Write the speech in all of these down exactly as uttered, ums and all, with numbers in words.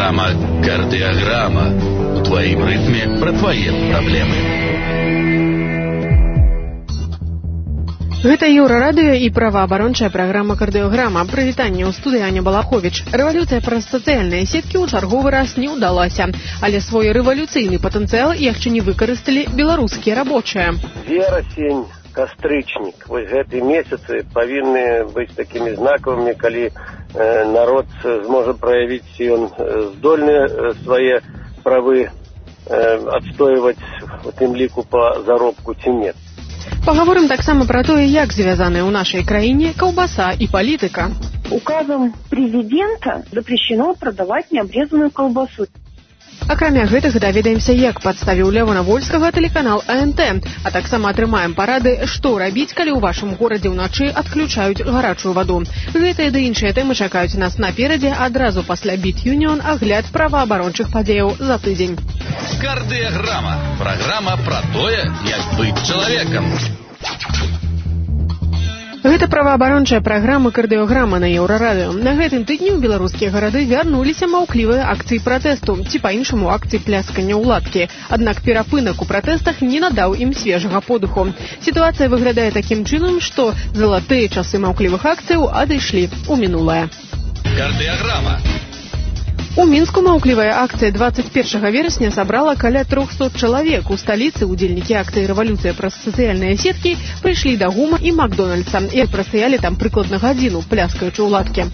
Праграма «Кардиограмма». У твоим ритме про твои проблемы. Гэта Еўрарадыё і праваабарончая праграма «Кардыёграма». Прывітанне ў студыі Аня Балаховіч. Рэвалюцыя праз сацыяльныя сеткі ў чарговы раз не ўдалася, але свой рэвалюцыйны патэнцыял яшчэ не выкарысталі беларускія рабочыя. Верасень, кастрычнік. Вось гэтыя месяцы павінны быць такімі знакавымі, калі э, народ зможа праявіць, ён здольны свае правы э, адстойваць у тым ліку па заробку ці не. Паговорым таксама пра тое, як звязаныя ў нашай краіне каўбаса і палітыка. Указом президента запрещено продавать необрезанную колбасу. Акрамя гэтага даведаемся, як падставіў Лявона Вольскага тэлеканал А Н Т, а таксама атрымаем парады, што рабіць, калі ў вашым горадзе ўначы адключаюць гарачую ваду. Гэтыя ды іншыя тэмы чакаюць нас наперадзе адразу пасля Біт Юніон, агляд праваабарончых падзеяў за тыдзень. Кардиограмма. Программа про тое, як быць чалавекам. Гэта праваабарончая праграма «Кардыёграма» на Еўрарадыё. На гэтым тыдні ў беларускія гарады вярнуліся маўклівыя акцыі пратэсту, ці па-іншаму акцыі пляскання ўладкі. Аднак перапынак у пратэстах не надаў ім свежага подыху. Сітуацыя выглядае такім чынам, што залатыя часы маўклівых акцыяў адышлі ў мінулае. Кардыёграма. У Мінску маўклівая акцыя двадцать первого верасня сабрала каля трохсот чалавек. У сталіцы удзельнікі акцыі «Рэвалюцыя праз сацыяльныя сеткі» прыйшлі да ГУМа і Макдональдса і прастаялі там прыкладна гадзіну, пляскаючы ўладкі.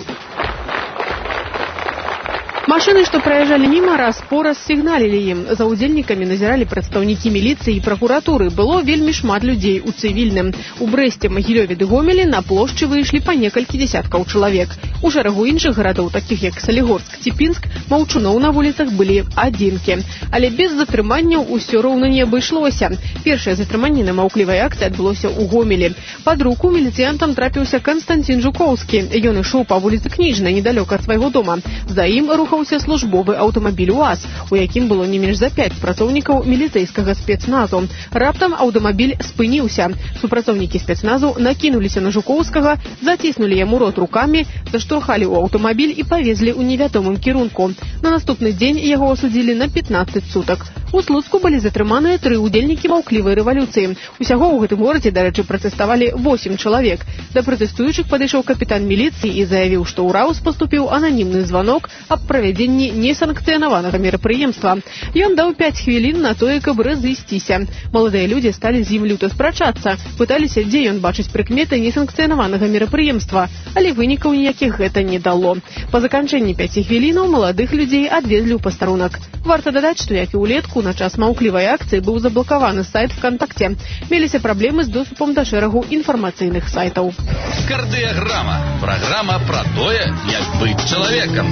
Машины, што праязджалі міма, раз-пораз сігналілі ім. За ўдзельнікамі назіралі прадстаўнікі міліцыі і пракуратуры. Было вельмі шмат людзей у цывільным. У Брэсце, Магілёве ды Гомелі на плошчы выйшлі па некалькі дзясяткаў чалавек. У шэрагу іншых гарадоў, такіх як Салігорск ці Пінск, маўчуноў на вуліцах былі адзінкі. Але без затрыманняў усё роўна не абышлося. Першае затрыманне на маўклівай акцыі адбылося ў Гомелі. Пад руку міліцыянтам трапіўся Канстантин Жукоўскі. Ён ішоў па вуліцы Кніжнай, недалёка ад свайго дома. За ім рухаў службовы аўтамабіль УАЗ, у якім было не менш за пяць працоўнікаў міліцэйскага спецназу. Раптам аўтамабіль спыніўся. Супрацоўнікі спецназу накінуліся на Жукоўскага, заціснулі яму рот рукамі, заштурхалі ў аўтамабіль і павезлі ў невядомым кірунку. На наступны дзень яго асудзілі на пятнаццаць сутак. У Слуцку былі затрыманыя тры ўдзельнікі маўклівай рэвалюцыі. Усяго ў гэтым горадзе, дарэчы, пратэставалі восем чалавек. Да пратэстуючых падышоў капітан міліцыі і заявіў, што ў РАУС паступіў ананімны званок аб правядзенні несанкцыянаванага мерапрыемства. Ён даў пяць хвілін на тое, каб разысціся. Маладыя людзі сталі з ім люта спрачацца, пыталіся, дзе ён бачыць прыкметы несанкцыянаванага мерапрыемства, але вынікаў ніякіх гэта не дало. Па заканчэнні пяці хвілінаў маладых людзей адвезлі ў пастарунак. Варта дадаць, што як і ўлетку на час маўклівай акцыі быў заблакаваны сайт ВКонтакте. Меліся праблемы з доступам да шэрагу інфармацыйных сайтаў. Кардыёграма. Праграма про тое, як быць чалавекам.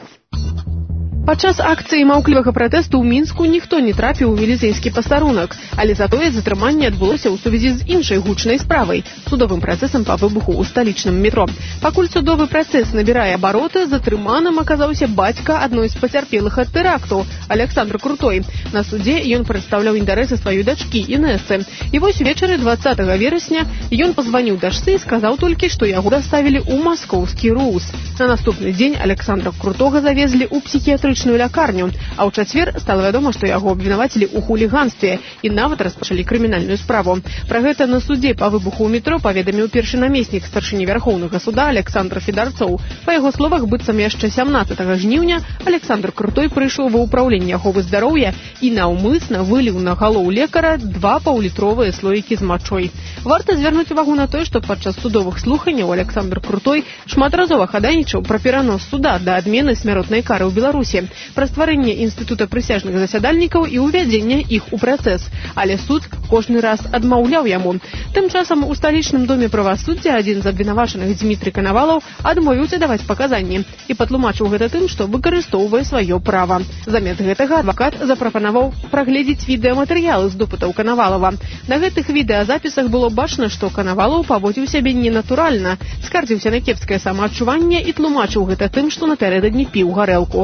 Падчас акцыі маўклівага пратэсту ў Мінску ніхто не трапіў у міліцэйскі пастарунак, але затое затрыманне адбылося ў сувязі з іншай гучнай справай – судовым працэсам па выбуху ў сталічным метро. Пакуль судовы працэс набірае абароты, затрыманым аказаўся бацька адной з пацярпелых ад тэракту – Александр Крутой. На судзе ён прадстаўляў інтарэсы сваёй дачкі Інэсы. І вось увечары двадцатого верасня ён пазваніў дачцы і сказаў толькі, што яго даставілі ў маскоўскі РУС. На наступны дзень Александра Крутога завезлі ў псіхіятрычную лякарню, а ў чацвер стала вядома, што яго абвінавацілі ў хуліганстве і нават распачалі крымінальную справу. Пра гэта на судзе па выбуху ў метро паведаміў першы намеснік старшыні Вярхоўнага суда Александр Федарцоў. Па яго словах, быццам яшчэ сямнаццатага жніўня Александр Крутой прыйшоў ва ўпраўленне аховы здароўя і наўмысна выліў на галоў лекара два паўлітровыя слоікі з мачой. Варта звярнуць увагу на тое, што падчас судовых слуханняў Александр Крутой шматразова хадайнічаў пра перанос суда да адмены смяротнай кары ў Беларусі, пра стварэнне інстытута прысяжных засядальнікаў і ўвядзення іх у працэс. Але суд кожны раз адмаўляў яму. Тым часам у сталічным доме правасуддзя адзін з абвінавачаных Дмітрый Канавалаў адмовіўся даваць паказанні і патлумачыў гэта тым, што выкарыстоўвае сваё права. Замест гэтага адвакат запрапанаваў прагледзець відэаматэрыялы з допытаў Канавалава. На гэтых відэазапісах было бачна, што Канавалаў паводзіў сябе ненатуральна, скардзіўся на кепскае самаадчуванне і тлумачыў гэта тым, што напярэдадні піў гарэлку. Аднак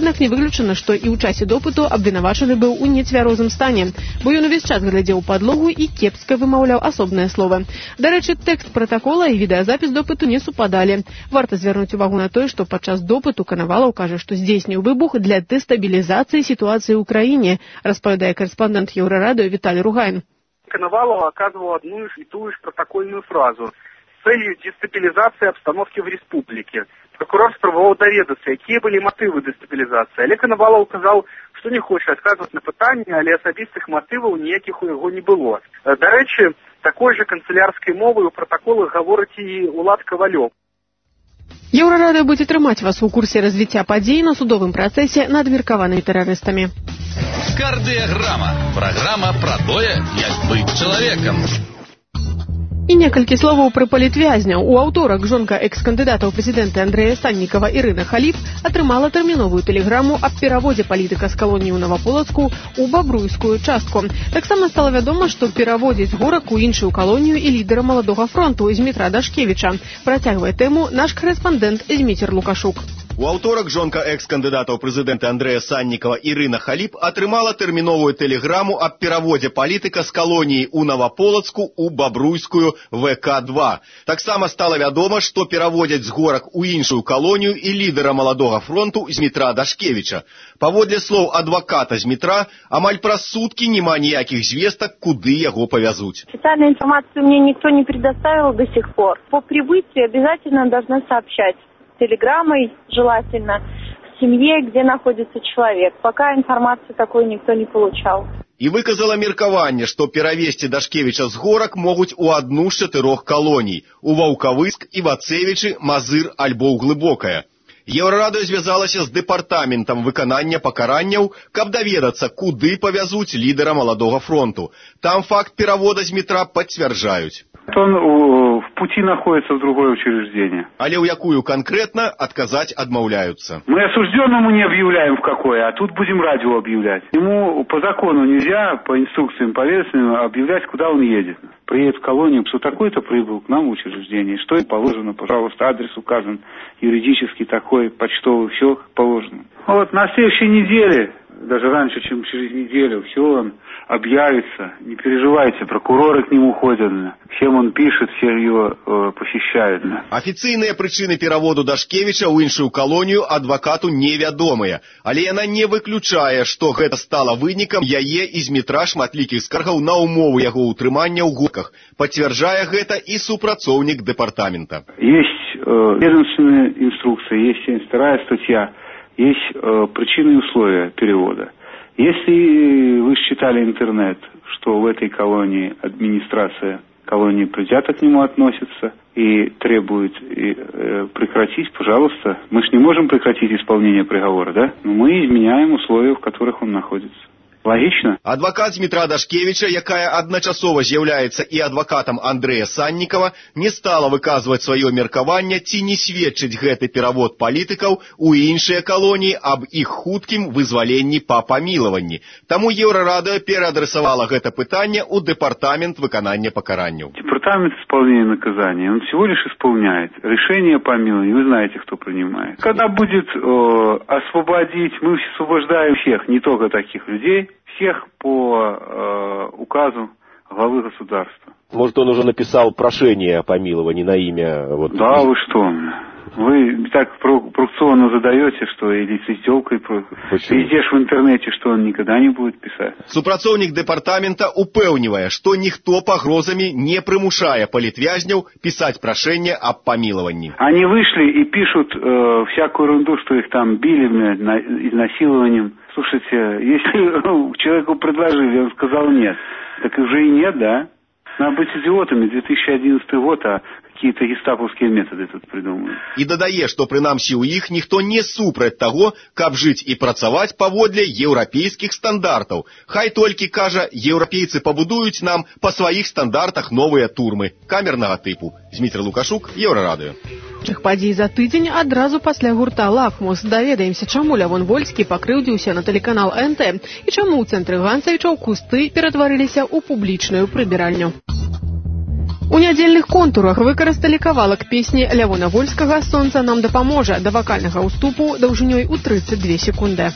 Аднак не выключана, што і ў часе допыту абвінавачаны быў у нецвярозым стане, бо ён увесь час глядзеў падлогу і кепска вымаўляў асобныя словы. Дарэчы, тэкст пратакола і відэазапіс допыту не супадалі. Варта звярнуць увагу на тое, што падчас допыту Канавалаў кажа, што здзейсніў выбух для дэстабілізацыі ситуации в Украине, распавядае корреспондент Еврорадио Виталий Ругайн. Коновалов оказывал одну и ту же протокольную фразу с целью дестабилизации обстановки в республике. Прокурор спробовал доведаться, какие были мотивы дестабилизации. Але Коновалов указал, что не хочет отказывать на питание, але особистых мотивов никаких у него не было. До речи, такой же канцелярской мовой у протокола говорит и Улад Ковалев. Еўрарадыё будзе трымаць вас у курсе развіцця падзей на судовым працэсе над меркаванымі тэрарыстамі. Кардыяграма. Праграма пра тое, як быць чалавекам. І некалькі словаў пра палітвязняў. У аўторак жонка экс-кандыдата ў прэзідэнты Андрэя Саннікава Ірына Халіп атрымала тэрміновую тэлеграму аб пераводзе палітыка з калоніі ў Наваполацку ў бабруйскую частку. Таксама стала вядома, што пераводзіць горак у іншую калонію і лідара маладога фронту Змітра Дашкевіча. Працягвае тэму наш карэспандэнт Зміцер Лукашук. У аўторак жонка экс-кандыдата ў прэзідэнты Андрэя Саннікава Ірына Халіп атрымала тэрміновую тэлеграму аб пераводзе палітыка з калоніі ў Наваполацку ў бабруйскую вэ ка два. Таксама стала вядома, што пераводзяць з горак у іншую калонію і лідара маладога фронту Змітра Дашкевіча. Паводле слоў адваката Змітра, амаль праз суткі няма ніякіх звестак, куды яго павязуць. Официальную информацию мне никто не предоставил до сих пор. По прибытии обязательно должны сообщать телеграммой, желательно, в семье, где находится человек. Пока информации такой никто не получал. І выказала меркаванне, што перавесці Дашкевіча з горак могуць у адну з чатырох калоній – у Ваўкавыск, Івацевічы, Мазыр альбо ў Глыбокае. Еўрарадыё звязалася з дэпартаментам выканання пакаранняў, каб даведацца, куды павязуць лідара маладога фронту. Там факт перавода Змітра пацвярджаюць. Он в пути находится в другое учреждение. Але ў якую конкретно отказать отмовляются. Мы осужденному не объявляем в какое, а тут будем радио объявлять. Ему по закону нельзя, по инструкциям повестным, объявлять, куда он едет. Приедет в колонию, что такой-то прибыл к нам в учреждение. Что и положено, пожалуйста, адрес указан, юридический такой, почтовый, все положено. Вот на следующей неделе, даже раньше, чем через неделю, все он объявится. Не переживайте, прокуроры к нему ходят. Всем он пишет, все его э, посещают. Афіцыйныя прычыны пераводу Дашкевіча ў іншую калонію адвакату невядомыя, але яна не выключае, што гэта стала вынікам яе і Змітра шматлікіх скаргаў на умовы яго ўтрымання ў горках. Пацвярджае гэта і супрацоўнік дэпартамента. Есть э, ведомственная инструкция, есть семьдесят вторая статья, есть э, причины и условия перевода. Если вы читали интернет, что в этой колонии администрация колонии предвзято к нему относится и требует и, э, прекратить, пожалуйста. Мы же не можем прекратить исполнение приговора, да? Но мы изменяем условия, в которых он находится. Логично? Адвакат Змітра Дашкевіча, якая адначасова з'яўляецца і адвакатам Андрэя Саннікава, не стала выказваць сваё меркаванне, ці не сведчыць гэты перавод палітыкаў у іншыя калоніі аб іх хуткім вызваленні па памілаванні. Таму Еўрарадыё пераадресавала гэта пытанне ў дэпартамент выканання пакаранняў. Департамент исполнения наказания, он всего лишь исполняет. Решение о помиловании, вы знаете, кто принимает. Когда будет э, освободить, мы освобождаем всех, не только таких людей, всех по э, указу главы государства. Может, он уже написал прошение о помиловании на имя... Вот... Да, вы что? Вы так провокационно задаете, что или с издевкой. Везде в интернете, что он никогда не будет писать. Супрацоўнік дэпартамента упэўнівае, што ніхто пагрозамі не прымушае палітвязняў пісаць прашэнне аб памілаванні. Они вышли и пишут э, всякую ерунду, что их там били на, изнасилованием. Слушайте, если ну, человеку предложили, он сказал нет, так уже и нет, да? Надо быть идиотами. две тысячи одиннадцатый год, а какие-то гестаповские методы тут придумали. І дадае, што прынамсі ў іх ніхто не супраць таго, каб жыць і працаваць паводле еўрапейскіх стандартаў. Хай толькі, кажа, еўрапейцы пабудуюць нам па сваіх стандартах новыя турмы камернага тыпу. Зміцер Лукашук, Еўрарадыё. Іх падзей за тыдзень адразу пасля гурта «Лакмус». Даведаемся, чаму Лявон Вольскі пакрыўдзіўся на тэлеканал эн тэ і чаму ў цэнтры Ганцавічаў кусты ператварыліся ў публічную прыбіральню. У нядзельных контурах выкарысталі кавалак песні Лявона Вольскага «Сонца нам дапаможа» да вакальнага ўступу даўжынёй у тридцать две секунды.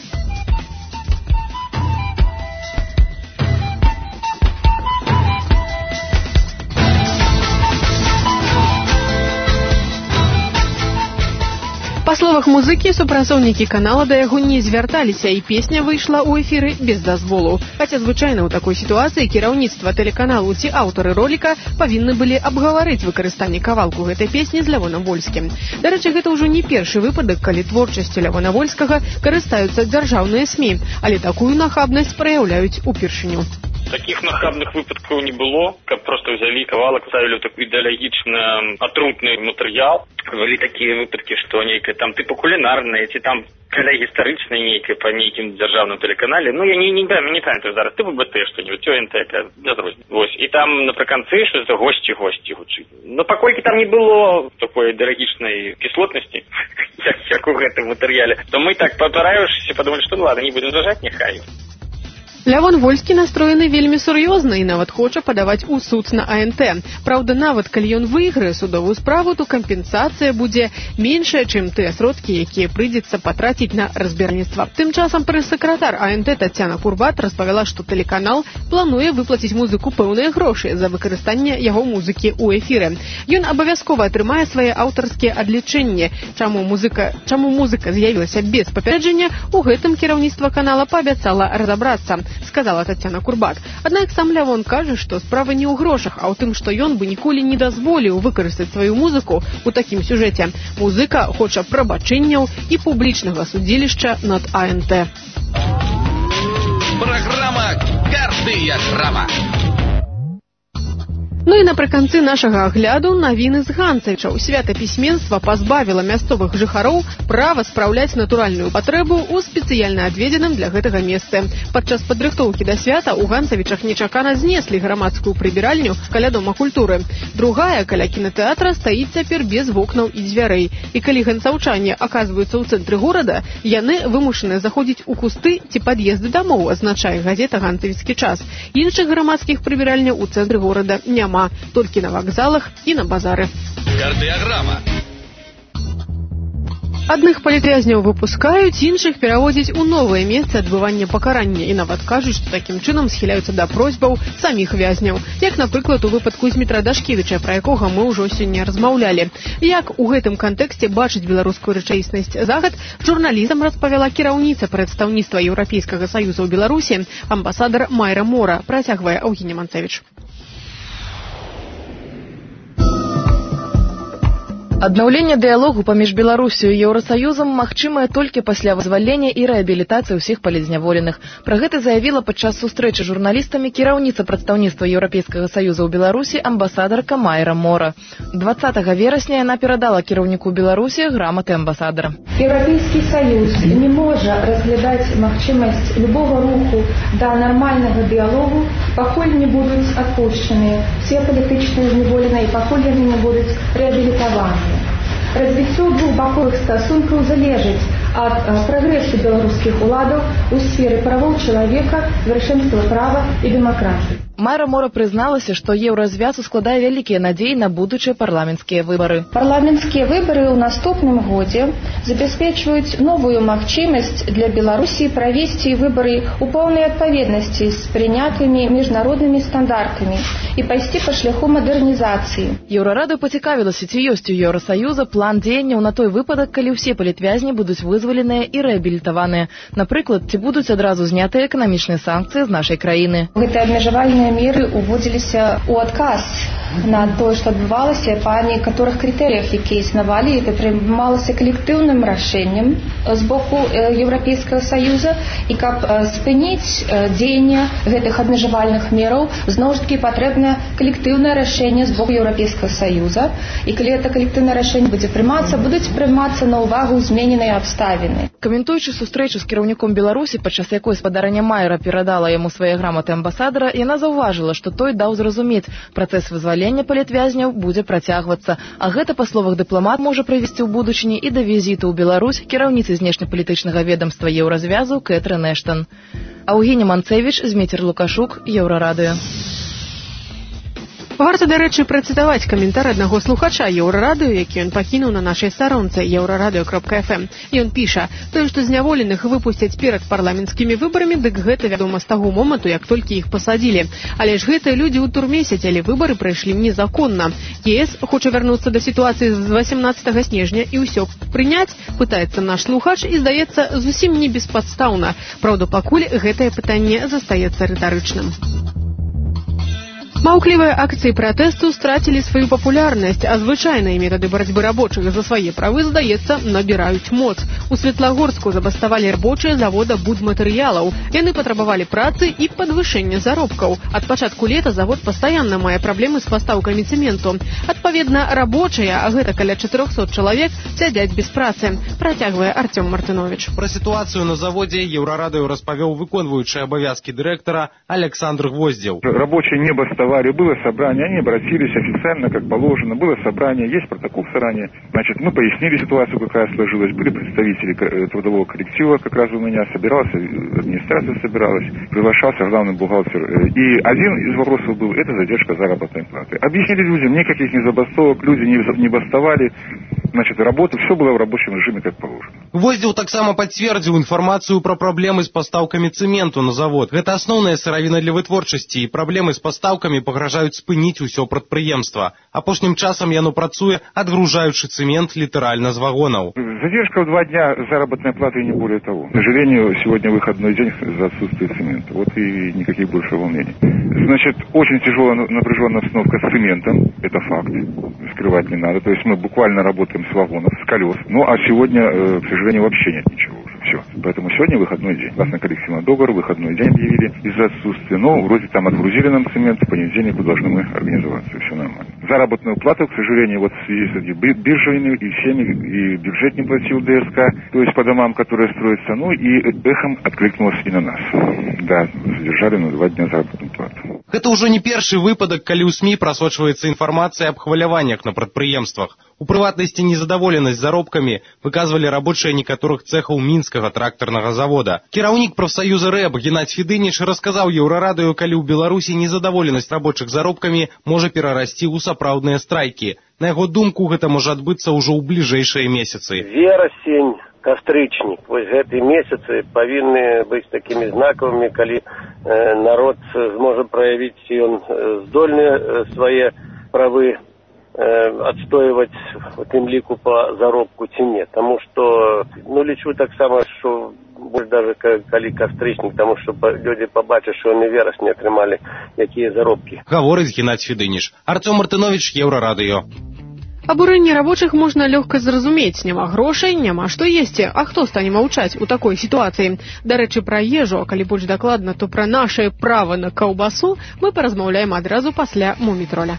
Па словах музыкі, супрацоўнікі канала да яго не звярталіся, і песня выйшла ў эфіры без дазволу. Хаця звычайна ў такой сітуацыі кіраўніцтва тэлеканалу ці аўтары роліка павінны былі абгаварыць выкарыстанне кавалку гэтай песні з Лявонам Вольскім. Дарэчы, гэта ўжо не першы выпадак, калі творчасцю Лявона Вольскага карыстаюцца дзяржаўныя СМІ, але такую нахабнасць праяўляюць упершыню. Таких нахабных выпадков не было, как просто взяли кавалок, ставили в такой идеологично отрутный материал. Были такие выпадки, что некое там типа кулинарные, эти там коллеги историчные некие по неким державным телеканале. Ну, я не, не, не, не памятаю зараз, ты ББТ что-нибудь, ОНТ, без розницы. Ось. И там наприкінці щось за гості-гості гучить. Ну, покольки там не было такой идеологичной кислотности, как у гэтым материале, то мы так попирающиеся подумали, что ну ладно, не будем зажать, нехай. Лявон Вольскі настроены вельмі сур'ёзна і нават хоча падаваць у суд на АНТ. Праўда, нават калі ён выйграе судовую справу, то кампенсацыя будзе меншая, чым тыя сродкі, якія прыйдзецца патраціць на разбіральніцтва. Тым часам прэс-сакратар АНТ Тацяна Курбат распавяла, што тэлеканал плануе выплаціць музыку пэўныя грошы за выкарыстанне яго музыкі ў эфіры. Ён абавязкова атрымае свае аўтарскія адлічэнні. Чаму музыка, чаму музыка з'явілася без папярэджання, у гэтым кіраўніцтва канала паабяцала разабрацца, сказала Тацяна Курбат. Аднак сам Лявон кажа, што справа не ў грошах, а ў тым, што ён бы ніколі не дазволіў выкарыстаць сваю музыку у такім сюжэце. Музыка хоча прабачэнняў і публічнага судзілішча над АНТ. Программа «Кардыя грама». Ну і напрыканцы нашага агляду навіны з Ганцавічаў. Свята пісьменства пазбавіла мясцовых жыхароў права спраўляць натуральную патрэбу ў спецыяльна адведзеным для гэтага месцы. Падчас падрыхтоўкі да свята ў Ганцавічах нечакана знеслі грамадскую прыбіральню каля Дома культуры. Другая каля кінатэатра стаіць цяпер без вокнаў і дзвярэй. І калі ганцаўчане аказваюцца ў цэнтры горада, яны вымушаныя заходзіць у кусты ці пад'езды дамоў, азначае газета «Ганцавіцкі час». Іншых грамадскіх прыбіральняў у цэнтры горада няма. Толькі на вакзалах і на базары. Кардыяграма. Адных палітвязняў выпускаюць, іншых пераводзяць у новае месца адбывання пакарання і нават кажуць, што такім чынам схіляюцца да просьбаў саміх вязняў. Як, напрыклад, у выпадку Змітра Дашкевіча, пра якога мы ўжо сёння размаўлялі. Як у гэтым кантэксце бачыць беларускую рэчаіснасць загад, журналістам распавяла кіраўніца прадстаўніцтва Еўрапейскага саюза ў Беларусі, амбасадар Майра Мора, працягвае Аўгіня Манцевіч. Аднаўленне дыялогу паміж Беларусю і Еўрасаюзам магчымае толькі пасля вызвалення і рэабілітацыі ўсіх палізняволеных. Пра гэта заявіла падчас сустрэчы з журналістамі кіраўніца прадстаўніцтва Еўрапейскага саюза ў Беларусі амбасадарка Майра Мора. двадцатага верасня яна перадала кіраўніку Беларусі граматы амбасадара. Еўрапейскі саюз не можа разглядаць магчымасць любого руху да нармальнага дыялогу, пакуль не будуць адпушчаныя все палітычныя зняволеныя і пакуль яны не будуць рэабілітаваныя. Развіццё двухбаковых стасункаў залежыць ад прагрэсу беларускіх уладаў у сферы правоў чалавека, вяршэнства права і дэмакратыі. Майра Мора прызналася, што еўразвяз складае вялікія надзеі на будучыя парламенцкія выбары. Парламенцкія выбары ў наступным годзе забяспечваюць новую магчымасць для Беларусі правесці выбары ў поўнай адпаведнасці з прынятымі міжнароднымі стандартамі і пайсці па шляху мадэрнізацыі. Еўрарада пацікавілася, ці ёсць у Еўрасаюза план дзеянняў на той выпадак, калі ўсе палітвязні будуць вызваленыя і рэабілітаваныя. Напрыклад, ці будуць адразу знятыя эканамічныя санкцыі з нашай краіны. Гэтыя абмежавальныя меры уводзіліся ў адказ на тое, што адбывалася па некаторых крытэрыях, якія існавалі, і прымалася калектыўным рашэннем з боку Еўрапейскага саюза, і каб спыніць дзеянне гэтых абмежавальных мераў, зноў ж такі патрэбна калектыўнае рашэнне з боку Еўрапейскага саюза, і калі гэта калектыўнае рашэнне будзе прымацца, будуць прымацца на ўвагу змененыя абставіны. Каментуючы сустрэчу з кіраўніком Беларусі, падчас якой спадарня Майра перадала яму свае граматы амбасадара, яна заўважыла, што той даў зразумець, працэс вызвалення палітвязняў будзе працягвацца, а гэта, па словах дыпламат, можа прывесці ў будучыні і да візіту ў Беларусь кіраўніцы знешнепалітычнага ведамства Еўразвязу Кэтрын Эштон. Аўгіня Манцевіч, Зміцер Лукашук, Еўрарадыё. Варта, дарэчы, працытаваць каментар аднаго слухача Еўрарадыё, які ён пакінуў на нашай старонцы еўрарадыё кропка эф эм. Ён піша: «Тое, што зняволеных выпусцяць перад парламенцкімі выбарамі, дык гэта вядома з таго моманту, як толькі іх пасадзілі. Але ж гэтыя людзі ў турме сядзелі, выбары прайшлі незаконна. ЕС хоча вярнуцца да сітуацыі з васемнаццатага снежня і ўсё прыняць», пытаецца наш слухач, і здаецца зусім не беспадстаўна. Праўда, пакуль гэтае пытанне застаецца рытарычным. Маўклівыя акцыі пратэсту страцілі сваю папулярнасць, а звычайныя метады барацьбы рабочых за свае правы, здаецца, набіраюць моц. У Светлагорску забаставалі рабочыя завода будматэрыялаў. Яны патрабавалі працы і падвышэння заробкаў. Ад пачатку лета завод пастаянна мае праблемы з пастаўкамі цэменту. Адпаведна, рабочыя, а гэта каля чатырохсот чалавек, сядзяць без працы. Працягвае Артём Мартынович. Пра сітуацыю на заводзе Еўрарадыё распавёў выконваючы абавязкі дырэктара Александр Гвоздзеў. Рабочие не бастовали, было собрание, они обратились официально, как положено, было собрание, есть протокол собрания. Значит, мы пояснили ситуацию, какая сложилась, были представители трудового коллектива, как раз у меня собирался, администрация собиралась, приглашался главный бухгалтер. И один из вопросов был, это задержка заработной платы. Объяснили людям, никаких не забастовок, люди не, не бастовали, значит, работа, все было в рабочем режиме, как положено. Гвоздзеў таксама пацвердзіў інфармацыю пра праблемы з пастаўкамі цэменту на завод. Гэта асноўная сыравіна для вытворчасці, і праблемы з пастаўкамі пагражаюць спыніць усё прадпрыемства. Апошнім часам яно працуе, адгружаючы цэмент літаральна з вагонаў. Задержка в два дня заработной платы и не более того. К сожалению, сегодня выходной день за отсутствие цемента. Вот и никаких больше волнений. Значит, очень тяжелая напряженная обстановка с цементом. Это факт. Скрывать не надо. То есть мы буквально работаем с вагонов, с колес. Ну, а сегодня, к сожалению, вообще нет ничего уже. Все. Поэтому сегодня выходной день. Согласно коллективному договору, выходной день объявили из-за отсутствия. Но вроде там отгрузили нам цемент, в понедельнику должны мы организоваться. Все нормально. Заработную плату, к сожалению, вот в связи с этими биржами и всеми, и бюджет не платил ДСК, то есть по домам, которые строятся, ну и эхом откликнулось и на нас. Да, задержали на два дня заработную плату. Гэта ўжо не першы выпадак, калі ў СМІ прасочваецца інфармацыя аб хваляваннях на прадпрыемствах. У прыватнасці незадаволенасць заробкамі выказвалі рабочыя некаторых цэхаў мінскага трактарнага завода. Кіраўнік прафсаюза РЭБ Геннадзь Федыніч расказаў Еўрарадыё, калі ў Беларусі незадаволенасць рабочых заробкамі можа перарасці ў сапраўдныя страйкі. На яго думку, гэта можа адбыцца ўжо ў бліжэйшыя месяцы. Верасень, кастрычнік, вось гэты месяцы павінны быць такімі знакавымі, калі э, народ зможа праявіць, і ён здольны свае правы отстаивать в тем лику по заробку ці не. Тому что, ну, лічу так само, что больше даже калі кастрычник, тому что люди побачат, что они верасні атрымалі якія заробки. Гаворыць Геннадзь Федыніч. Артём Мартынович, Еўрарадыё. Абурэнне рабочых можна лёгка зразумець. Няма грошай, няма што есці. А хто стане маўчаць у такой сітуацыі? Дарэчы, пра ежу, а калі больш дакладна, то пра нашае права на каўбасу мы паразмаўляем адразу пасля Мумітроля.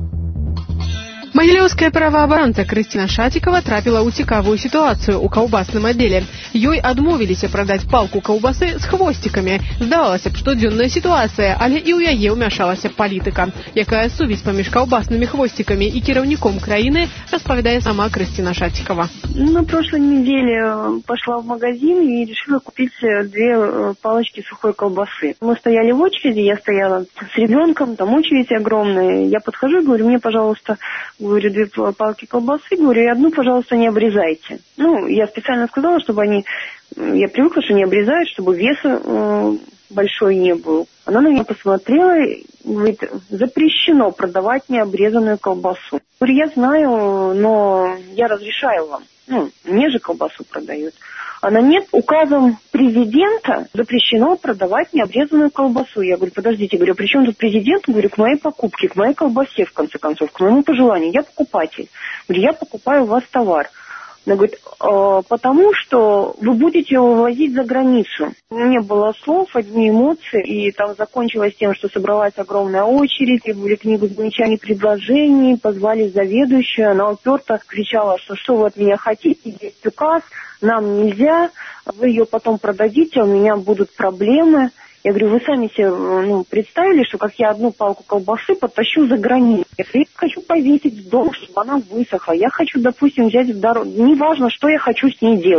Магілёўская праваабаронца Крысціна Шацікава трапіла ў цікавую сітуацыю ў каўбасным аддзеле. Ёй адмовіліся прадаць палку каўбасы з хвосцікамі. Здавалася б, штодзённая сітуацыя, але і ў яе ўмяшалася палітыка. Якая сувязь паміж каўбаснымі хвосцікамі і кіраўніком краіны, распавядае сама Крысціна Шацікава. На прошлой неделе пошла в магазин и решила купить две палочки сухой колбасы. Мы стояли в очереди, я стояла с ребенком, там очередь огромная. Я подхожу и говорю, мне, пожалуйста, говорю, две палки колбасы, говорю, и одну, пожалуйста, не обрезайте. Ну, я специально сказала, чтобы они, я привыкла, что не обрезают, чтобы веса э, большой не был. Она на меня посмотрела и говорит, запрещено продавать необрезанную колбасу. Говорю, я знаю, но я разрешаю вам. Ну, мне же колбасу продают. Она нет, указом президента запрещено продавать необрезанную колбасу. Я говорю, подождите, говорю, при чем тут президент? Говорю, к моей покупке, к моей колбасе, в конце концов, к моему пожеланию. Я покупатель. Говорю, я покупаю у вас товар. Она говорит, э, потому что вы будете его вывозить за границу. Не было слов, одни эмоции, и там закончилось тем, что собралась огромная очередь, и были книгу с замечаний, предложений, позвали заведующую, она уперто кричала, что что вы от меня хотите, есть указ, нам нельзя, вы ее потом продадите, у меня будут проблемы. Я говорю, вы сами себе ну, представили, что как я одну палку колбасы подтащу за границу. Я хочу повесить в дом, чтобы она высохла. Я хочу, допустим, взять в дорогу. Неважно, что я хочу с ней делать.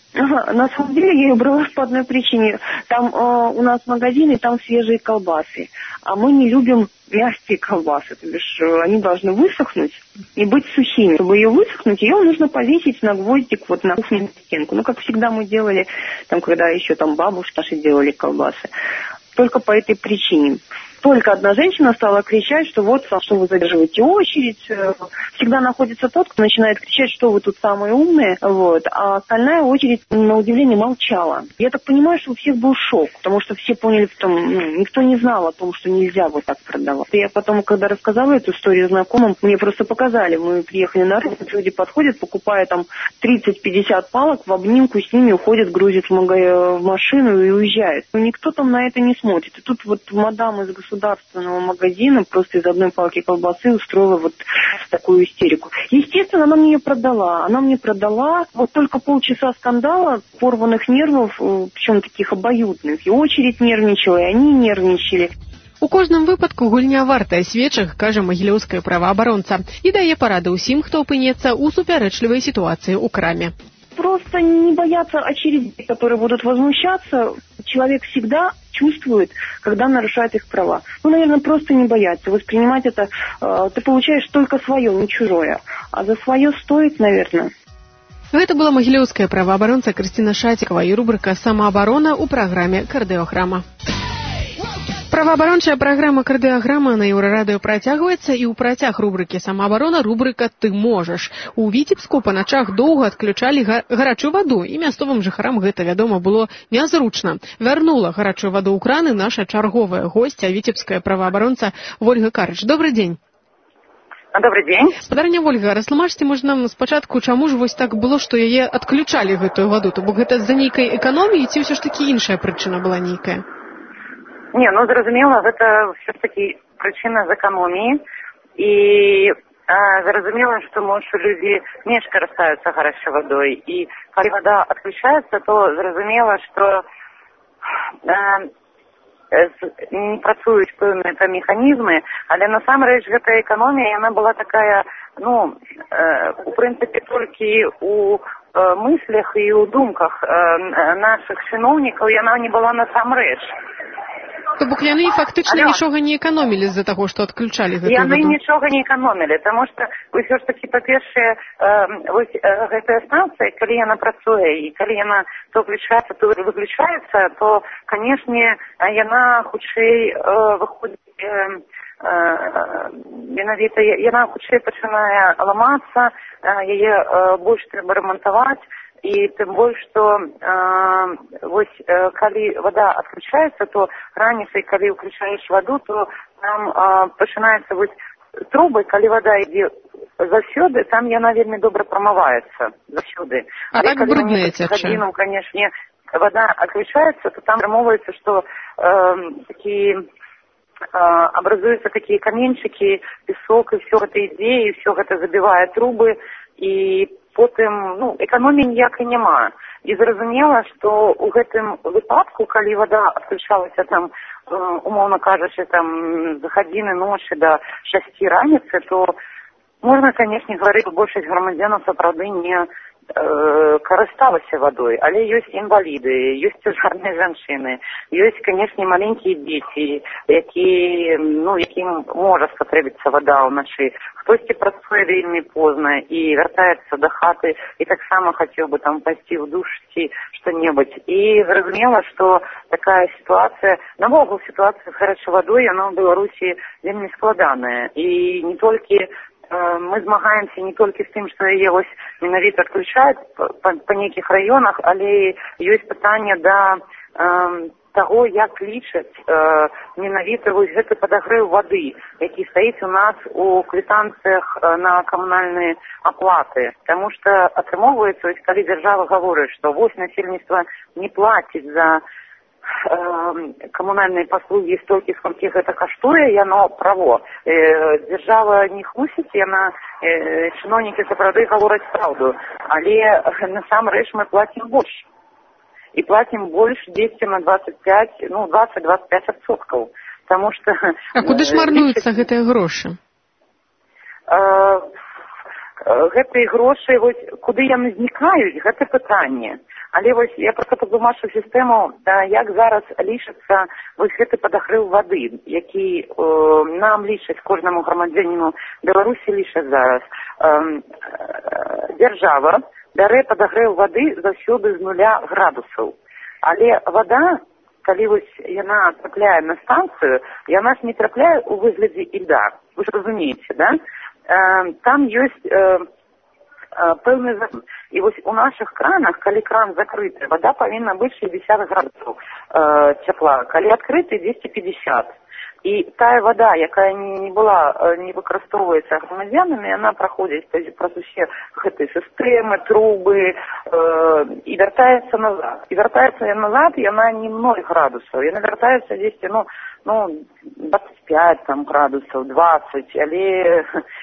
Ага, на самом деле я ее брала по одной причине. Там э, у нас магазин, и там свежие колбасы. А мы не любим мягкие колбасы. То бишь, э, они должны высохнуть и быть сухими. Чтобы ее высохнуть, ее нужно повесить на гвоздик вот на кухне на стенку. Ну, как всегда мы делали, там, когда еще там бабушки наши делали колбасы. Только по этой причине. Только одна женщина стала кричать, что вот, что вы задерживаете очередь. Всегда находится тот, кто начинает кричать, что вы тут самые умные. Вот. А остальная очередь, на удивление, молчала. Я так понимаю, что у всех был шок, потому что все поняли, что ну, никто не знал о том, что нельзя вот так продавать. Я потом, когда рассказала эту историю знакомым, мне просто показали. Мы приехали на рынок, люди подходят, покупая там тридцать-пятьдесят палок, в обнимку с ними уходят, грузят в, мага... в машину и уезжают. Но никто там на это не смотрит. И тут вот мадам из государственного магазина просто из одной палки колбасы устроила вот такую истерику. Естественно, она мне ее продала. Она мне продала вот только полчаса скандала, порванных нервов, причем таких обоюдных. И очередь нервничала, и они нервничали. У кожным выпадку гульня вартая свечак, кажа магілёўская праваабаронца, і дае парады ўсім, хто апынецца ў супярэчлівай сітуацыі ў краме. Просто не бояться очередей, которые будут возмущаться. Человек всегда чувствует, когда нарушает их права. Ну, наверное, просто не бояться. Воспринимать это, э, ты получаешь только свое, не чужое. А за свое стоит, наверное. Гэта была магілёўская праваабаронца Крысціна Шацікава і рубрика «Самаабарона» ў праграме «Кардыёграма». Праваабарончая праграма «Кардыёграма» на Еўрарадыё працягваецца, і ў працяг рубрыкі «Самаабарона» рубрика «Ты можаш». У Віцебску па начах доўга адключалі гарачую ваду, і мясцовым жыхарам гэта, вядома, было нязручна. Вярнула гарачую ваду ў краны наша чарговая госця, віцебская праваабаронца Вольга Карыч. Добрый дзень. Добрый дзень. Спадарня Вольга, растлумачце, можа, нам спачатку, чаму ж вось так было, што яе адключалі гэтую ваду? То бок гэта з-за нейкай эканоміі, ці ўсё ж такі іншая прычына была нейкая? Не, ну, зразумела, гэта все-таки прычына з эканоміі, і э, зразумела, што, можа, людзі менш карыстаюцца гарячай вадой, і калі вада адключаецца, то зразумела, што э, не працуюць пэўныя там механізмы, але насамрэч гэта эканомія, яна была такая, ну, э, у прынцыпе, толькі у э, мыслях і ў думках э, нашых чыноўнікаў, яна не была насамрэч. То бок яны фактычна Алло. нічога не эканомілі з-за таго, што адключалі гэтую яны ваду? Яны нічога не эканомілі, таму што ўсё ж такі, па-першае, э, вось э, гэтая станцыя, калі яна працуе, і калі яна то включаецца, то выключаецца, то, канешне, яна хутчэй э, выходзіць, э, э, менавіта, яна хутчэй пачынае ламацца, э, яе э, больш трэба рамантаваць, і тым больш, што э, вось, э, калі вода адключаецца, то раніцай, калі ўключаеш ваду, то там э, пачынаецца вось трубы, калі вода ідзе заўсёды, там яна вельмі добра прамываецца заўсёды. А так брудная цячэ. Гадзіну, канешне, вода адключаецца, то там прамоваецца, што э, такі э, абразуюцца такія каменьчыкі, песок, і все гэта ідзе, і все гэта забівае трубы, і потым, ну, эканоміі ніякай няма. І зразумела, што ў гэтым выпадку, калі вода адключалася там, умоўна кажучы, там, з гадзіны ночы да шасці раніцы, то можна, канешне, гаварыць, што большасць грамадзянаў сапраўды не э, карысталася вадой, але ёсць інваліды, ёсць цяжарныя жанчыны, ёсць, канешне, маленькія дзеці, які, ну, якім можа спатрэбіцца вада ўначы. Хтосьці працуе вельмі позна і вяртаецца да хаты і таксама хацеў бы там пайсці ў душ ці што-небудзь. І зразумела, што такая сітуацыя, навогул сітуацыя з гарячай вадой, яна ў Беларусі вельмі складаная. І не толькі э, мы змагаемся не толькі з тым, што яе вось менавіта адключаюць па, па, па нейкіх раёнах, але ёсць пытанне да э, таго, як лічаць э, менавіта вось гэты падагрэў вады, які стаіць у нас у квітанцыях э, на камунальныя аплаты. Таму што атрымоўваецца, вось, калі дзяржава гаворыць, што вось насельніцтва не плаціць за э, камунальныя паслугі столькі, сколькі гэта каштуе, яно право. Э, дзяржава не хлусіць, яна, э, чыноўнікі сапраўды гавораць праўду, але насамрэч мы плацім больш. І платім больш дзесьці на двадцать пять, ну, двадцать-двадцать пять адсоткаў. Таму што... А куды ж марнуюцца гэтыя грошы? Э, гэтыя грошы, вось, куды яны знікаюць, гэта пытанне. Але вось я проста патлумачу сістэму, як зараз лічыцца вось гэты падагрэў вады, які э, нам лічаць кожнаму грамадзяніну Беларусі лічаць зараз. Э, э, дзяржава бярэ падагрэў вады заўсёды з нуля градусаў. Але вада, калі вось яна трапляе на станцыю, яна ж не трапляе ў выглядзе ільда. Вы ж разумееце, да? Э, там ёсць э, пэўны закон. І вось у нашых кранах, калі кран закрыты, вода павінна быць шестьдесят градусаў э, цяпла, калі адкрыты двести пятьдесят. І тая вода, якая не была, не выкарыстоўваецца грамадзянамі, яна праходзіць праз усе гэтыя сістэмы, трубы э, і вяртаецца назад. І вяртаецца назад яна не ноль градусаў, яна вяртаецца дзесьці, ну, ну, двадцать пять там, градусаў, двадцать, але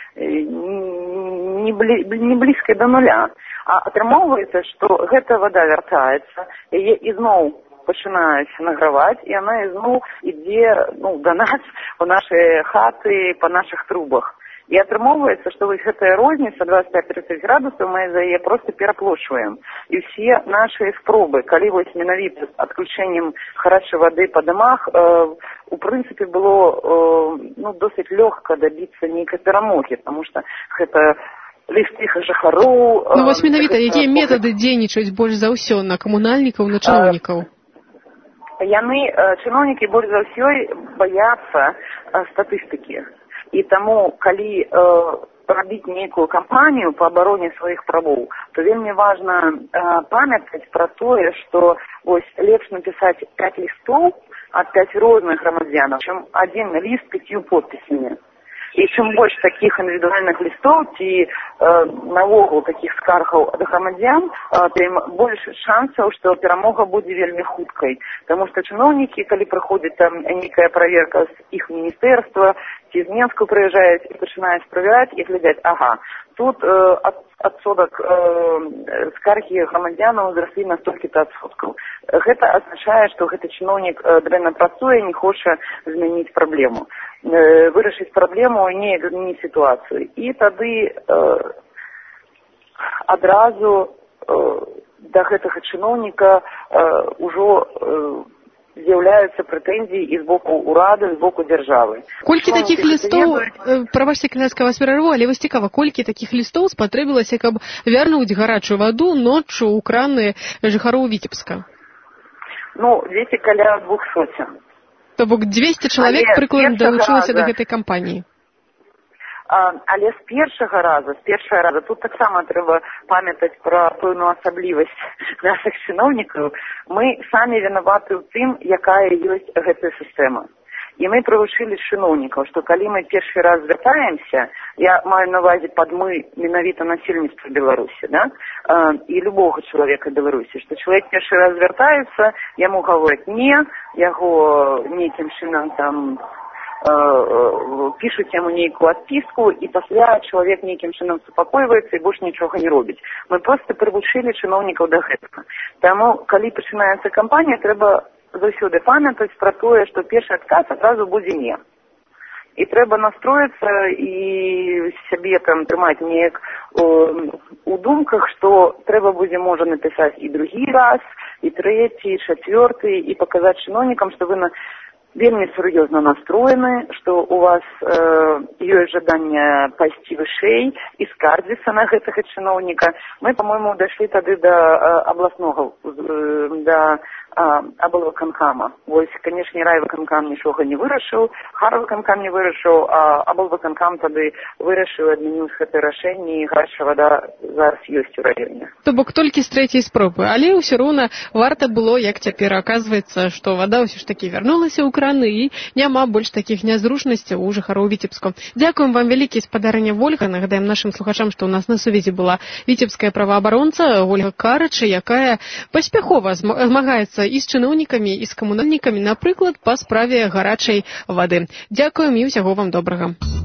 не, бли, не блізка да нуля. А атрымоўваецца, што гэта вода вяртаецца, яе ізноў пачынаюць награваць, і яна ізноў ідзе, ну, да нас, у нашыя хаты, па нашых трубах. І атрымоўваецца, што вось гэтая розніца двадцать пять тридцать градусаў мы за яе проста пераплошваем. І ўсе нашыя спробы, калі вось менавіта з адключэннем гарачай вады па дамах, э, у прынцыпе было э, ну, досыць лёгка дабіцца нейкай перамогі, таму што гэта лісты жыхароў... Ну вось менавіта, якія метады дзейнічаюць больш за ўсё на камунальнікаў, на чыноўнікаў? Яны, чыноўнікі, больш за ўсё баяцца статыстыкі. І таму, калі э, рабіць нейкую кампанію па абароне сваіх правоў, то вельмі важна э, памятаць пра тое, што вось лепш напісаць пять лістоў ад пяць розных грамадзянаў, чым адзін ліст пятью подпісамі. І чым больш такіх індывідуальных лістоў ці э, наогул такіх скаргаў ад грамадзян, э, тым больш шансаў, што перамога будзе вельмі хуткай. Таму што чыноўнікі, калі прыходзіць там нейкая праверка з іх міністэрства, ці з Менску прыязджаюць і пачынаюць правяраць і глядзяць, ага, тут э, ад, адсотак э, скаргі грамадзянаў зраслі на столькі-то адсоткаў. Гэта азначае, што гэты чыноўнік э, дрэнна працуе, не хоча змяніць праблему. Э, вырашыць праблему, не змяніць сітуацыю. І тады э, адразу э, да гэтага чыноўніка э, ўжо э, з'яўляюцца прэтэнзіі і з боку ўрада, з боку дзяржавы. Колькі такіх лістоў, прабачце, князька, вас перарву, але вось цікава, колькі такіх лістоў спатрэбілася, каб вярнуць гарачую ваду ноччу ў краны жыхароў Віцебска? Ну, дзесьці каля двух сотен. То бок дзвесце чалавек прыкладна далучылася да гэтай кампаніі. А, але з першага раза, з першага раза, тут таксама трэба памятаць пра пэўную асаблівасць нашых чыноўнікаў. Мы самі вінаваты ў тым, якая ёсць гэтая сістэма. І мы прывучылі чыноўнікаў, што калі мы першы раз звяртаемся, я маю на ўвазе пад мы менавіта насельніцтва Беларусі, да? А, і любога чалавека Беларусі, што чалавек першы раз звяртаецца, яму гавораць не, яго нейкім чынам там пішуць яму нейкую адпіску, і пасля чалавек нейкім чынам супакойваецца і больш нічога не робіць. Мы проста прывучылі чыноўнікаў да гэтага. Таму, калі пачынаецца кампанія, трэба заўсёды памятаць пра тое, што першы адказ адразу будзе не. І трэба настроіцца і сябе там трымаць неяк у думках, што трэба будзе, можа, напісаць і другі раз, і трэці, і чацвёрты, і паказаць чыноўнікам, што вы на вельмі сур'ёзна настроены, што у вас э, ёсць жаданне пайсці вышэй і скардзіцца на гэтага чыноўніка. Мы, па-мойму, дайшлі тады да э, абласнога, э, да аблвыканкама. Вось, канешне, райвыканкам нічога не вырашыў, харвыканкам не вырашыў, а аблвыканкам тады вырашыў адмяніў гэтае рашэнне, і гарачая вада зараз ёсць у раёне. То бок толькі з трэцяй спробы, але ўсё роўна варта было, як цяпер аказваецца, што вада ўсё ж такі вярнулася ў краны і няма больш такіх нязручнасцяў у жыхароў Віцебска. Дзякуем вам вялікі, спадарыня Вольга. Нагадаем нашым слухачам, што ў нас на сувязі была віцебская праваабаронца Ольга Карыча, якая паспяхова змагаецца і з чыноўнікамі, і з камунальнікамі, напрыклад, па справе гарачай вады. Дзякуем і ўсяго вам добрага.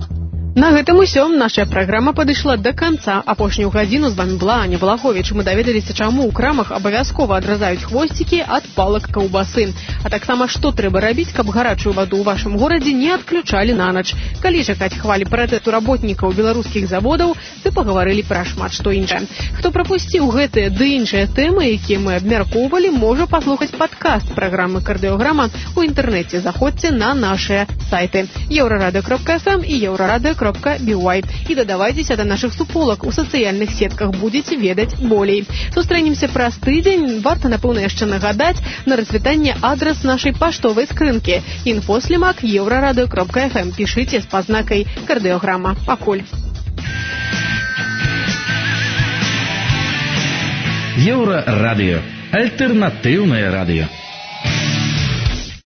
На гэтым усё. Наша праграма падышла да канца. Апошнюю гадзіну з вамі была Аня Балаховіч. Мы даведаліся, чаму ў крамах абавязкова адразаюць хвосцікі ад палак каўбасы. А таксама, што трэба рабіць, каб гарачую ваду ў вашым горадзе не адключалі на ноч. Калі чакаць хвалі пратэсту работнікаў беларускіх заводаў, ды пагаварылі пра шмат што іншае. Хто прапусціў гэтыя ды іншыя тэмы, якія мы абмяркоўвалі, можа паслухаць падкаст праграмы «Кардыёграма» у інтэрнэце. Заходзьце на нашыя сайты еўрарадыё кропка эф эм і еўрарадыё кропка би уай і дадавайцеся да нашых суполак у сацыяльных сетках, будзеце ведаць болей. Сустрэнемся праз тыдзень. Варта, напэўна, яшчэ нагадаць на развітанне адрас нашай паштовай скрынкі інфослімак еўрарадыё кропка эф эм. Пішыце з пазнакай «Кардыёграма». Пакуль. Еўрарадыё. Альтэрнатыўнае радыё.